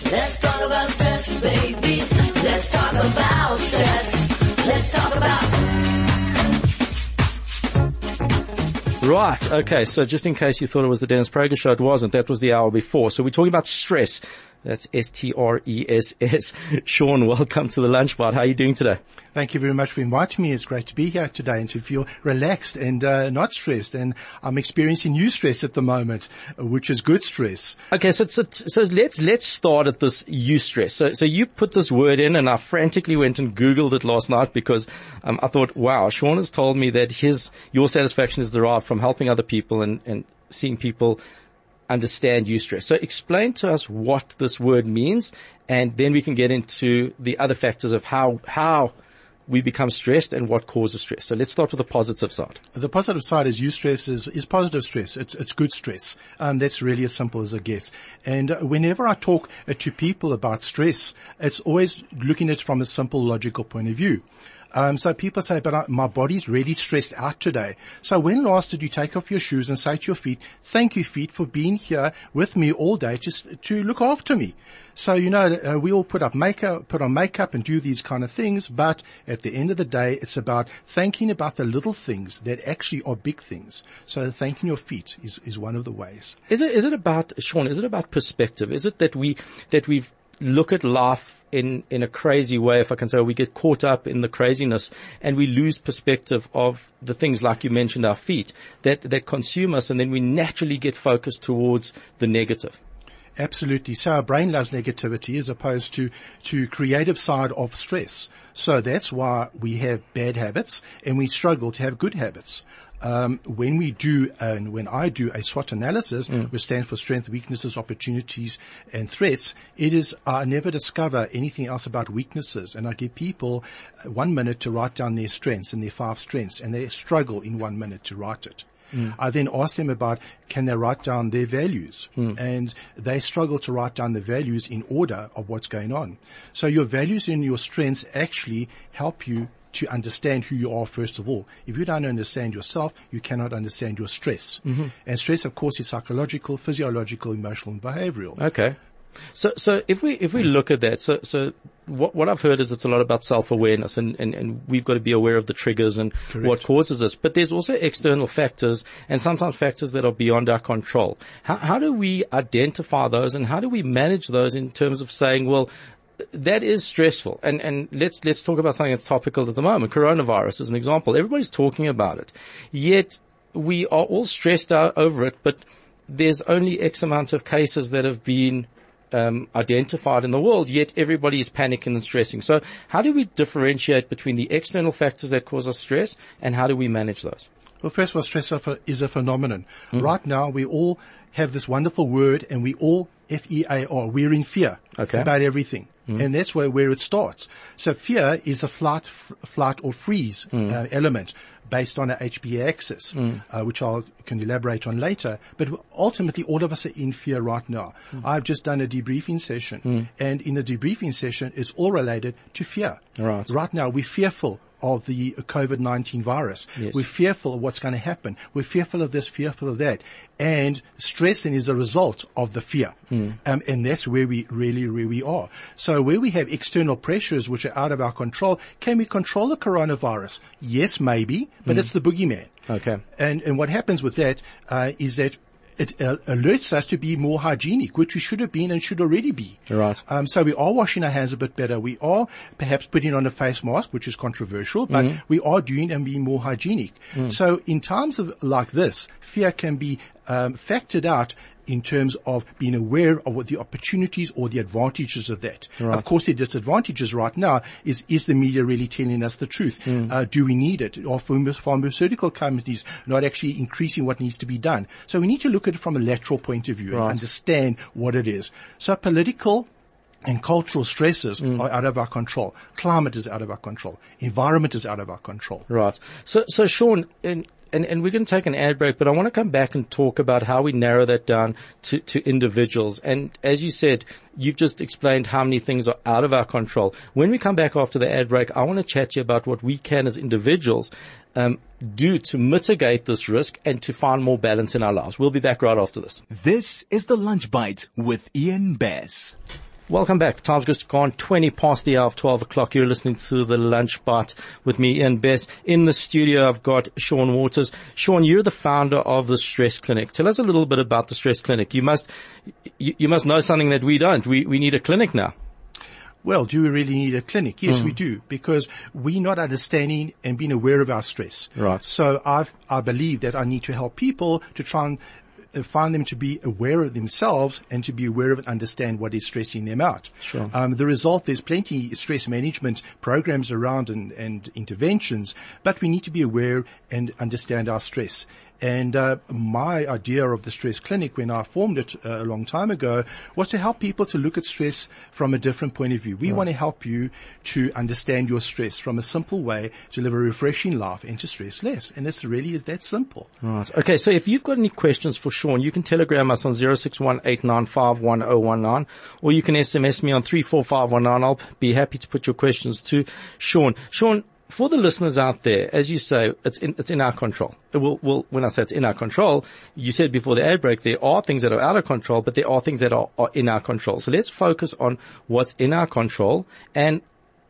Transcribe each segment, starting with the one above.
Let's talk about stress, baby. Let's talk about stress. Let's talk about... Right, okay, so just in case you thought it was the Dennis Prager Show, it wasn't. That was the hour before. So we're talking about stress. That's S-T-R-E-S-S. Sean, welcome to the Lunch Bite. How are you doing today? Thank you very much for inviting me. It's great to be here today and to feel relaxed and not stressed. And I'm experiencing new stress at the moment, which is good stress. Okay, so let's start at this eustress. So you put this word in, and I frantically went and Googled it last night because I thought, wow, Sean has told me that your satisfaction is derived from helping other people and seeing people understand eustress. So explain to us what this word means, and then we can get into the other factors of how we become stressed and what causes stress. So let's start with the positive side. The positive side is eustress is positive stress. It's good stress. That's really as simple as it gets. And whenever I talk to people about stress, it's always looking at it from a simple logical point of view. So people say, but my body's really stressed out today. So when last did you take off your shoes and say to your feet, thank you feet for being here with me all day just to look after me? So, we all put on makeup and do these kind of things, but at the end of the day, it's about thanking about the little things that actually are big things. So thanking your feet is one of the ways. Is it about, Sean, is it about perspective? Is it that we look at life in a crazy way, if I can say, we get caught up in the craziness and we lose perspective of the things like you mentioned, our feet, that consume us, and then we naturally get focused towards the negative? Absolutely. So our brain loves negativity as opposed to creative side of stress. So that's why we have bad habits and we struggle to have good habits. When I do a SWOT analysis, which stands for strengths, weaknesses, opportunities, and threats, I never discover anything else about weaknesses. And I give people 1 minute to write down their strengths and their 5 strengths, and they struggle in 1 minute to write it. I then ask them about, can they write down their values? And they struggle to write down the values in order of what's going on. So your values and your strengths actually help you to understand who you are, first of all. If you don't understand yourself, you cannot understand your stress. And stress, of course, is psychological, physiological, emotional, and behavioral. Okay. So if we look at that, so what I've heard is it's a lot about self-awareness and we've got to be aware of the triggers and Correct. what causes this. But there's also external factors and sometimes factors that are beyond our control. How do we identify those and how do we manage those in terms of saying, well, that is stressful. And let's talk about something that's topical at the moment. Coronavirus is an example. Everybody's talking about it. Yet we are all stressed out over it, but there's only X amount of cases that have been identified in the world, yet everybody is panicking and stressing. So how do we differentiate between the external factors that cause us stress and how do we manage those? Well, first of all, stress is a phenomenon. Right now, we all have this wonderful word, and we all, F-E-A-R, we're in fear about everything. And that's where it starts. So fear is a flight or freeze element based on a HPA axis, which I can elaborate on later. But ultimately, all of us are in fear right now. I've just done a debriefing session, and in a debriefing session, it's all related to fear. Right now, we're fearful of the COVID-19 virus. Yes. We're fearful of what's going to happen. We're fearful of this, fearful of that. And stress then is a result of the fear. And that's where we really are. So where we have external pressures which are out of our control, can we control the coronavirus? Yes, maybe, but it's the boogeyman. Okay. And what happens with that is that it alerts us to be more hygienic, which we should have been and should already be. Right. So we are washing our hands a bit better. We are perhaps putting on a face mask, which is controversial, but we are doing and being more hygienic. So in times of like this, fear can be factored out in terms of being aware of what the opportunities or the advantages of that. Right. Of course, the disadvantages right now is the media really telling us the truth? Do we need it? Are pharmaceutical companies not actually increasing what needs to be done? So we need to look at it from a lateral point of view and understand what it is. So political and cultural stresses are out of our control. Climate is out of our control. Environment is out of our control. Right. So Sean, and we're going to take an ad break, but I want to come back and talk about how we narrow that down to individuals. And as you said, you've just explained how many things are out of our control. When we come back after the ad break, I want to chat to you about what we can as individuals do to mitigate this risk and to find more balance in our lives. We'll be back right after this. This is the Lunch Bite with Ian Bass. Welcome back. The time's just gone 20 past the hour of 12 o'clock. You're listening to the Lunch Bite with me, Ian Best. In the studio, I've got Shaun Waters. Shaun, you're the founder of the Stress Clinic. Tell us a little bit about the Stress Clinic. You must know something that we don't. We need a clinic now. Well, do we really need a clinic? Yes, we do, because we're not understanding and being aware of our stress. Right. So I believe that I need to help people to try and find them to be aware of themselves and to be aware of and understand what is stressing them out. Sure. The result, there's plenty stress management programs around and interventions, but we need to be aware and understand our stress. And my idea of the Stress Clinic, when I formed it a long time ago, was to help people to look at stress from a different point of view. We want to help you to understand your stress from a simple way to live a refreshing life and to stress less. And it's really that simple. Right. Okay, so if you've got any questions for Shaun, you can telegram us on 061-895-1019, or you can SMS me on 34519. I'll be happy to put your questions to Shaun. Shaun, for the listeners out there, as you say, it's in our control. When I say it's in our control, you said before the ad break, there are things that are out of control, but there are things that are in our control. So let's focus on what's in our control. And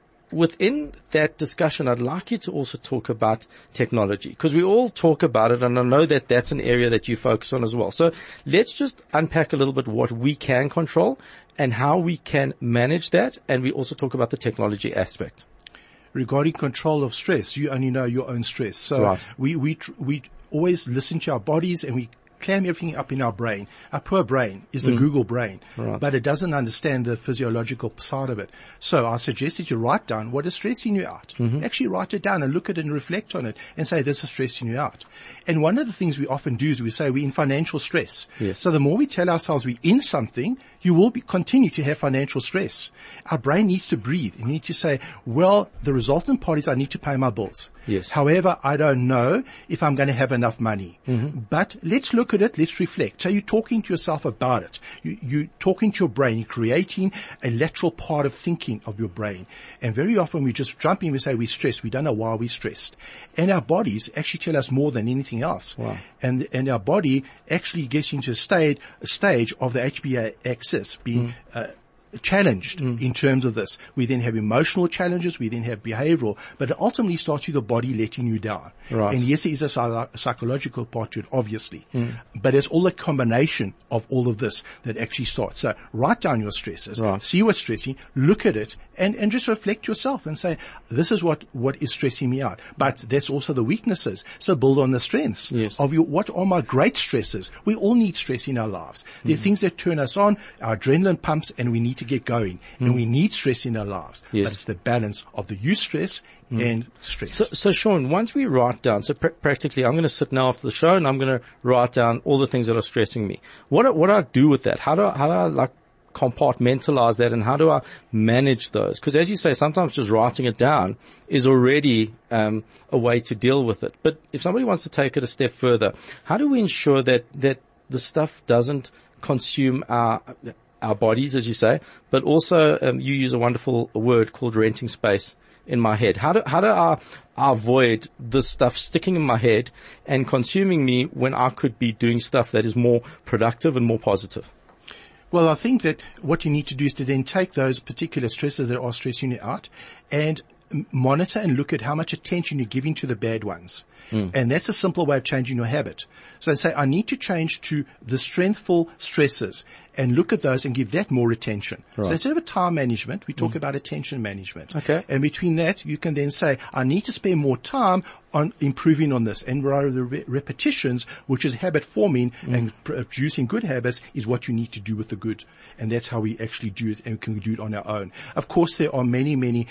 within that discussion, I'd like you to also talk about technology, because we all talk about it, and I know that that's an area that you focus on as well. So let's just unpack a little bit what we can control and how we can manage that. And we also talk about the technology aspect. Regarding control of stress, you only know your own stress. So Right. we always listen to our bodies and we clam everything up in our brain. Our poor brain is the Google brain, Right. but it doesn't understand the physiological side of it. So I suggest that you write down what is stressing you out. Actually write it down and look at it and reflect on it and say, this is stressing you out. And one of the things we often do is we say we're in financial stress. Yes. So the more we tell ourselves we're in something, you will continue to have financial stress. Our brain needs to breathe. You need to say, well, the resultant part is I need to pay my bills. Yes. However, I don't know if I'm going to have enough money. But let's look at it. Let's reflect. So you're talking to yourself about it. You're talking to your brain. You're creating a lateral part of thinking of your brain. And very often we just jump in and we say we're stressed. We don't know why we're stressed. And our bodies actually tell us more than anything else. Wow. And our body actually gets into a stage of the HBA axis being challenged in terms of this. We then have emotional challenges, we then have behavioral, but it ultimately starts with the body letting you down. Right. And yes, there is a psychological part to it, obviously, but it's all a combination of all of this that actually starts. So write down your stresses, Right. see what's stressing, look at it, and just reflect yourself and say, this is what is stressing me out. But that's also the weaknesses. So build on the strengths Yes. of what are my great stresses. We all need stress in our lives. There are things that turn us on, our adrenaline pumps, and we need to get going. And we need stress in our lives. Yes. But it's the balance of the eustress and stress. So Shaun, once we write down, so practically I'm going to sit now after the show and I'm going to write down all the things that are stressing me. What do I do with that? How do I like compartmentalize that, and how do I manage those? Because as you say, sometimes just writing it down is already a way to deal with it. But if somebody wants to take it a step further, how do we ensure that the stuff doesn't consume our bodies, as you say, but also you use a wonderful word called renting space in my head? How do I avoid this stuff sticking in my head and consuming me when I could be doing stuff that is more productive and more positive? Well, I think that what you need to do is to then take those particular stresses that are stressing you out and monitor and look at how much attention you're giving to the bad ones. And that's a simple way of changing your habit. So say, I need to change to the strengthful stresses and look at those and give that more attention. Right. So instead of time management, we talk about attention management. Okay. And between that, you can then say, I need to spend more time on improving on this. And rather the repetitions, which is habit forming and producing good habits, is what you need to do with the good. And that's how we actually do it, and we can do it on our own. Of course, there are many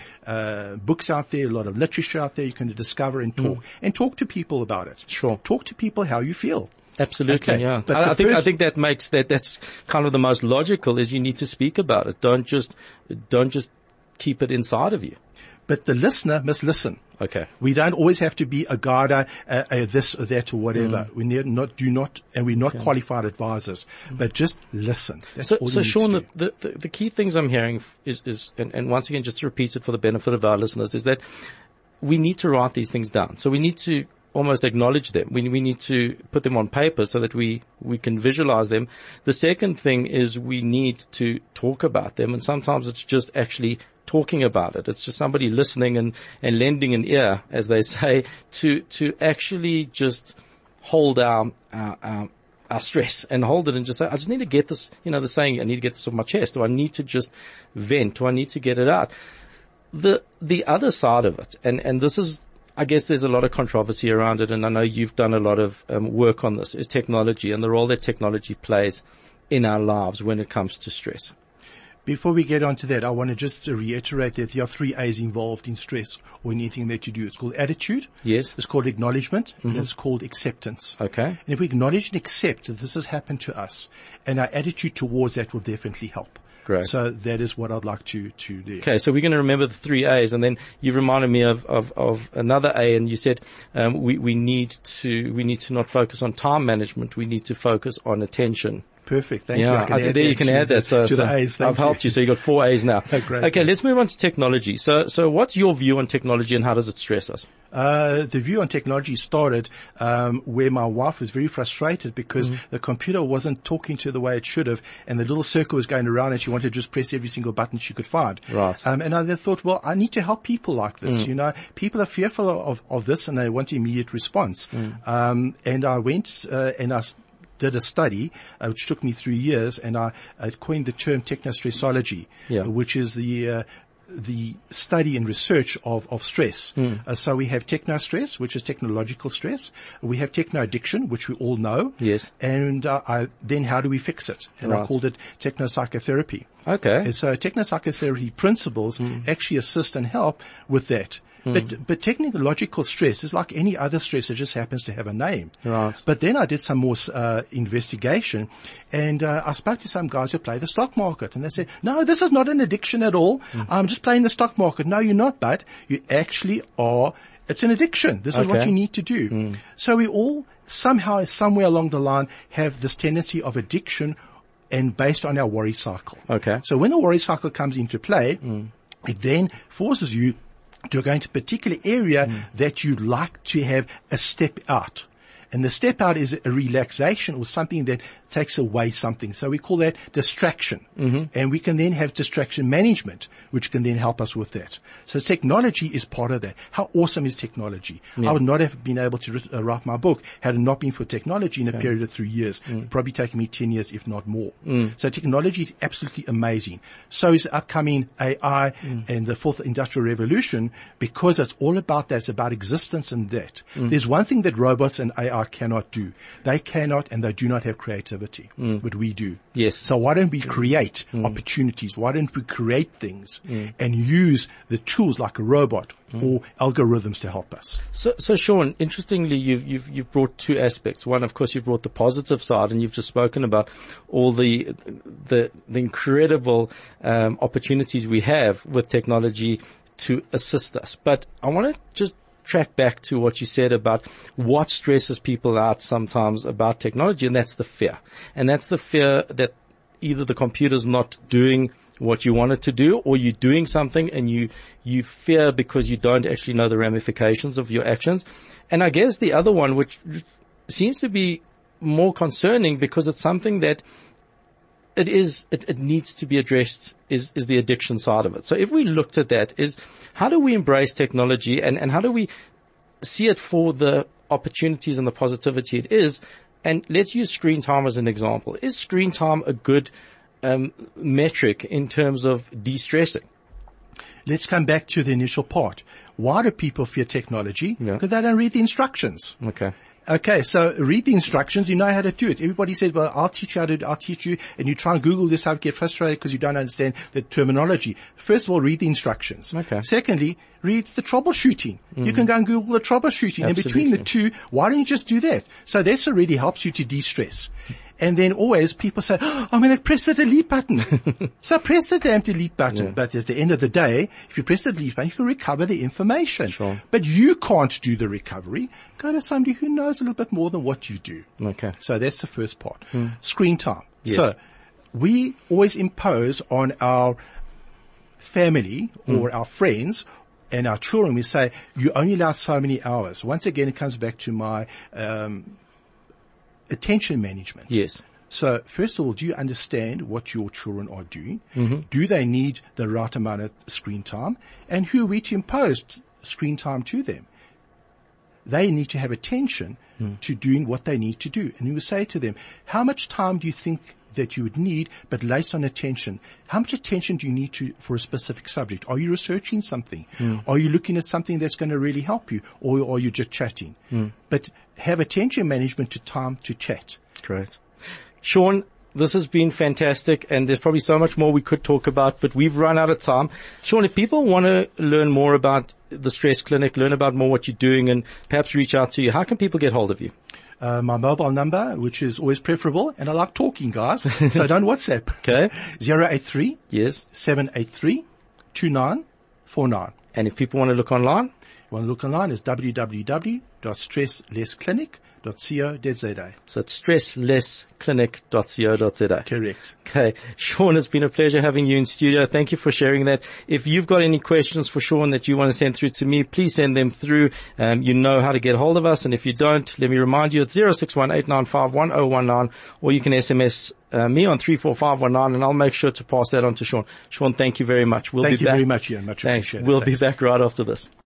books out there, a lot of literature out there you can discover and talk. And talk to people about it. Sure. Talk to people how you feel. Absolutely, Okay, yeah. but I the think that makes that's kind of the most logical, is you need to speak about it. Don't just keep it inside of you. But the listener must listen. Okay. We don't always have to be a guide, this or that or whatever. We we're not qualified advisors, but just listen. That's all you So need Shaun, to do. the key things I'm hearing is and once again, just to repeat it for the benefit of our listeners, is that we need to write these things down. So we need to almost acknowledge them. We need to put them on paper so that we can visualize them. The second thing is we need to talk about them, and sometimes it's just actually talking about it. It's just somebody listening and lending an ear, as they say, to actually just hold our stress and hold it and just say, I just need to get this, the saying, I need to get this off my chest, or I need to just vent, or I need to get it out. The other side of it, and this is, I guess there's a lot of controversy around it, and I know you've done a lot of work on this, is technology and the role that technology plays in our lives when it comes to stress. Before we get on to that, I want to just reiterate that there are 3 A's involved in stress or in anything that you do. It's called attitude. Yes. It's called acknowledgement. And it's called acceptance. Okay. And if we acknowledge and accept that this has happened to us, and our attitude towards that will definitely help. Great. So that is what I'd like to do. Okay, so we're going to remember the 3 A's, and then you reminded me of another A, and you said we need to not focus on time management. We need to focus on attention. Perfect. Thank you. There you can add that. So the A's. I've helped you. So you got 4 A's now. Great. Okay, let's move on to technology. So what's your view on technology, and how does it stress us? The view on technology started where my wife was very frustrated because the computer wasn't talking to her the way it should have, and the little circle was going around, and she wanted to just press every single button she could find. Right. And I then thought, well, I need to help people like this. People are fearful of this, and they want immediate response. And I went and I did a study, which took me 3 years, and I coined the term technostressology, which is the study and research of stress. So we have techno-stress, which is technological stress. We have techno-addiction, which we all know. Yes. And then how do we fix it? And I called it techno-psychotherapy. Okay. And so techno-psychotherapy principles actually assist and help with that. But technological stress is like any other stress. It just happens to have a name. Right. But then I did some more investigation, and I spoke to some guys who play the stock market, and they said, no, this is not an addiction at all. I'm just playing the stock market. No, you're not, bud. You actually are. It's an addiction. This is what you need to do. So we all somehow, somewhere along the line, have this tendency of addiction, and based on our worry cycle. Okay. So when the worry cycle comes into play, it then forces you to go into a particular area that you'd like to have a step out. And the step out is a relaxation or something that takes away something. So we call that distraction. And we can then have distraction management, which can then help us with that. So technology is part of that. How awesome is technology? I would not have been able to write my book had it not been for technology in a period of 3 years. Probably taken me 10 years, if not more. So technology is absolutely amazing. So is upcoming AI and the 4th industrial revolution, because it's all about that. It's about existence and that. There's one thing that robots and AI cannot do. They cannot, and they do not have creativity, but we do. Yes. So why don't we create opportunities? Why don't we create things and use the tools like a robot or algorithms to help us? So Sean, interestingly, you've brought 2 aspects. One, of course, you've brought the positive side, and you've just spoken about all the incredible opportunities we have with technology to assist us. But I want to just track back to what you said about what stresses people out sometimes about technology, and that's the fear. And that's the fear that either the computer's not doing what you want it to do, or you're doing something and you fear because you don't actually know the ramifications of your actions. And I guess the other one, which seems to be more concerning because it's something that it needs to be addressed, is the addiction side of it. So if we looked at that, is how do we embrace technology and how do we see it for the opportunities and the positivity it is? And let's use screen time as an example. Is screen time a good metric in terms of de-stressing? Let's come back to the initial part. Why do people fear technology? Because they don't read the instructions. Okay, so read the instructions, you know how to do it. Everybody says, well, I'll teach you, and you try and Google this, get frustrated because you don't understand the terminology. First of all, read the instructions. Okay. Secondly, read the troubleshooting. You can go and Google the troubleshooting. And between the two, why don't you just do that? So this already helps you to de-stress. And then always people say, oh, I'm going to press the delete button. So press the damn delete button. But at the end of the day, if you press the delete button, you can recover the information. Sure. But you can't do the recovery. Go to somebody who knows a little bit more than what you do. Okay. So that's the first part. Screen time. Yes. So we always impose on our family or our friends and our children, we say, you only allow so many hours. Once again, it comes back to my attention management. Yes. So first of all, do you understand what your children are doing? Mm-hmm. Do they need the right amount of screen time? And who are we to impose screen time to them? They need to have attention to doing what they need to do. And you would say to them, how much time do you think that you would need, but based on attention? How much attention do you need for a specific subject? Are you researching something? Are you looking at something that's going to really help you? Or are you just chatting? But have attention management to time to chat. Great. Sean, this has been fantastic, and there's probably so much more we could talk about, but we've run out of time. Sean, if people want to learn more about the Stress Clinic, learn about more what you're doing, and perhaps reach out to you, how can people get hold of you? My mobile number, which is always preferable, and I like talking, guys, so don't WhatsApp. Okay. 083 Yes. 783 2949. And if people want to look online? Want to look online is www.stresslessclinic.co.za. So it's stresslessclinic.co.za. Correct. Okay. Sean, it's been a pleasure having you in studio. Thank you for sharing that. If you've got any questions for Sean that you want to send through to me, please send them through. You know how to get hold of us. And if you don't, let me remind you, it's 061-895-1019, or you can SMS me on 34519, and I'll make sure to pass that on to Sean. Sean, thank you very much. Thank you very much, Ian. Much Thanks. appreciated. We'll be back right after this.